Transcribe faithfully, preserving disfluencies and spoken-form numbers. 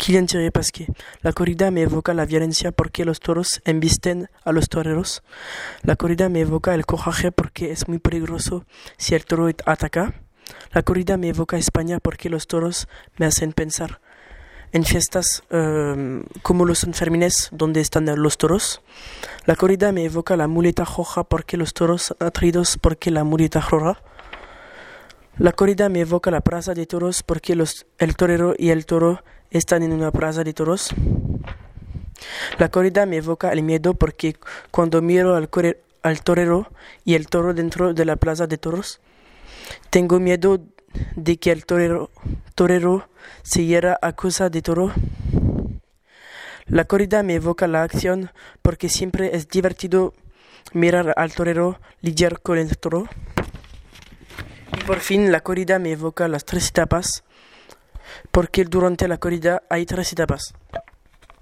Kylian Thierry Pasquet. La corrida me evoca la violencia porque los toros embisten a los toreros. La corrida me evoca el coraje porque es muy peligroso si el toro ataca. La corrida me evoca España porque los toros me hacen pensar en fiestas um, como los Sanfermines donde están los toros. La corrida me evoca la muleta roja porque los toros atraídos porque la muleta roja. La corrida me evoca la plaza de toros porque los, el torero y el toro están en una plaza de toros. La corrida me evoca el miedo porque cuando miro al, corre, al torero y el toro dentro de la plaza de toros, tengo miedo de que el torero, torero se hiera a causa de toro. La corrida me evoca la acción porque siempre es divertido mirar al torero lidiar con el toro. Y por fin la corrida me evoca las tres etapas porque durante la corrida hay tres etapas.